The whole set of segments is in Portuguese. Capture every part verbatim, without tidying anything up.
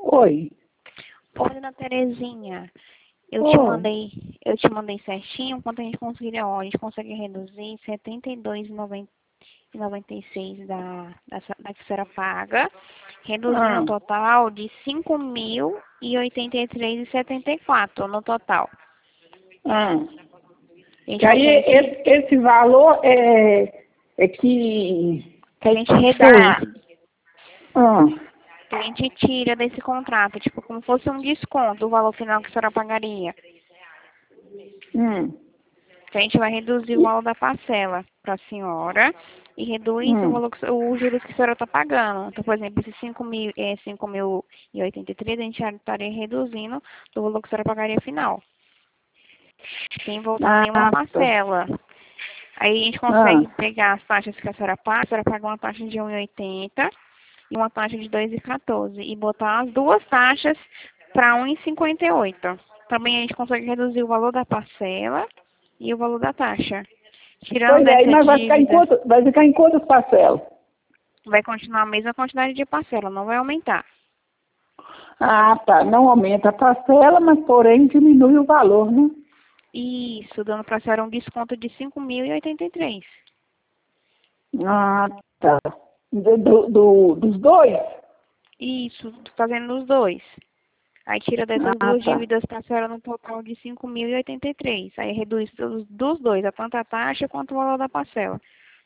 Oi. Oi, dona Terezinha. Eu te Oi. mandei, eu te mandei certinho quanto a gente conseguiria, ó, a gente consegue reduzir setenta e dois reais e noventa e seis centavos da, da, da que a senhora paga, reduzindo Ah. o total de cinco mil e oitenta e três reais e setenta e quatro centavos no total. Ah. A gente Que aí consegue, esse, esse valor é, é que... que a gente reduz, Ah. que a gente tira desse contrato, tipo, como fosse um desconto, o valor final que a senhora pagaria. Hum. Que a gente vai reduzir o valor da parcela para a senhora e reduz o Hum. valor que, os juros que a senhora está pagando. Então, por exemplo, esses cinco mil, é, cinco mil e oitenta e três, a gente já estaria reduzindo do valor que a senhora pagaria final, sem voltar nenhuma Ah, tá. parcela. Aí a gente Ah. consegue pegar as taxas que a senhora paga, a senhora paga uma taxa de um real e oitenta e uma taxa de dois reais e quatorze e botar as duas taxas para um real e cinquenta e oito. Também a gente consegue reduzir o valor da parcela e o valor da taxa. Tirando Pois é, dessa mas vai ficar em dívida, quanto, vai ficar em quantas parcelas? vai continuar a mesma quantidade de parcela, não vai aumentar. Ah, tá. Não aumenta a parcela, mas porém diminui o valor, né? Isso, dando para a senhora um desconto de cinco mil e oitenta e três. Ah, tá. Do, do, do- dos dois? Isso, fazendo os dois. Aí tira dessas Ah, duas tá. dívidas para a senhora no total de cinco mil e oitenta e três. Aí reduz dos, dos dois, a tanto a taxa quanto o valor da parcela.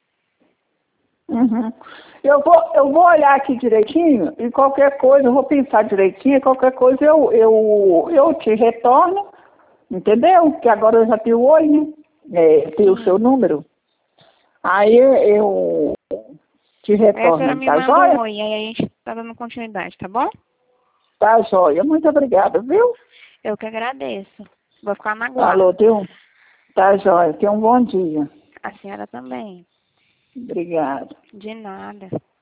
Uhum. Eu vou, eu vou olhar aqui direitinho e qualquer coisa, eu vou pensar direitinho, e qualquer coisa eu, eu, eu te retorno, entendeu? Que agora eu já tenho o oi, né? É, tenho o seu Sim. número. Aí eu te Aí a senhora retorno, me tá manda um joia? oi, aí a gente tá dando continuidade, tá bom? Tá joia. Muito obrigada, viu? Eu que agradeço. Vou ficar na Alô, guarda. tenha um, tá joia. Tenha um bom dia. A senhora também. Obrigada. De nada.